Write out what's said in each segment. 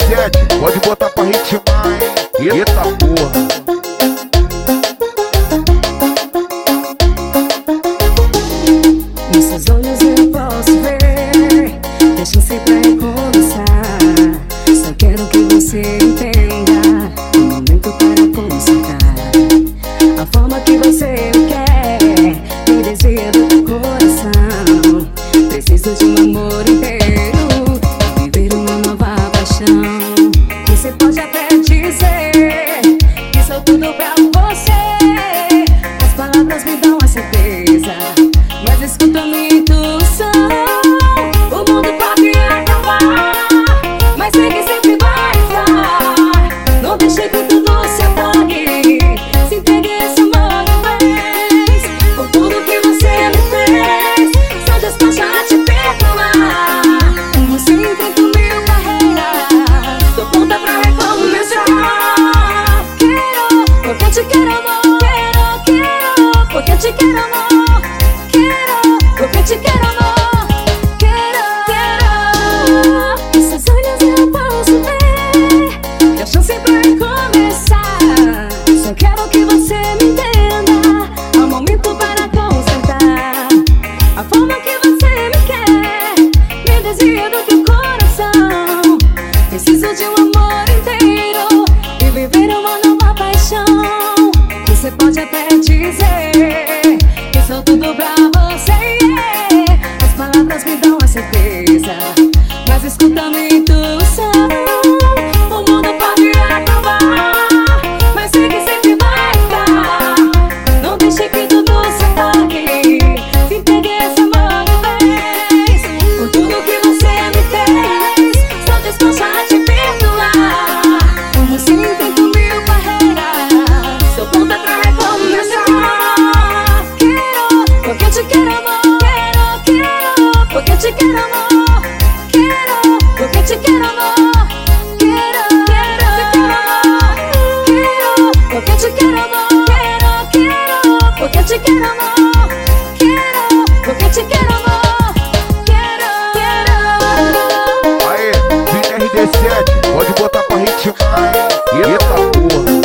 RD7, pode botar pra ritmar, hein? Eita porra. Nos seus olhos eu posso ver, deixa-se pra recomeçar. Só quero que você entenda o momento para consertar. A forma que você me quer, me deseja do teu coração. Preciso de um amor inteiro, viver uma nova paixão. Você pode até dizer que sou tudo pra você, as palavras me dão a certeza, mas escuta a minha intuição. O mundo pode acabar, mas sei que sempre vai estar. Não deixe que tudo se apague, se entregue esse amor de vez. Por tudo que você me fez, só disposta a te perdoar. Você enfrenta mil barreiras, tô pronta pra recomeçar. Quero, porque te quero amor. Quero, porque te quero amor. Porque te quero amor, quero. Esses olhos eu posso ver, a chance pra recomeçar. Só quero que você me entenda, há um momento para consertar. A forma que você me quer, me deseja do teu coração. Preciso de um amor inteiro e viver uma nova paixão. Você pode até dizer que sou tudo pra você, as palavras me dão a certeza, mas escuta a minha intuição. O mundo pode acabar, mas sei que sempre vai estar. Não deixe que tudo se apague, se entregue esse amor de vez. Por tudo que você me fez, estou disposta a te perdoar. Você enfrenta mil barreiras, sou pronta pra recomeçar. Quero, porque te quero amor. Porque te quero amor, quero, porque te quero amor, quero, porque te quero amor, porque te quero amor, porque te quero amor, Aê, Vini RD7, pode botar pra ritmar, hein? Eita porra.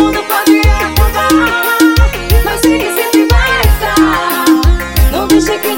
mas sei que sempre vai estar. Não deixe que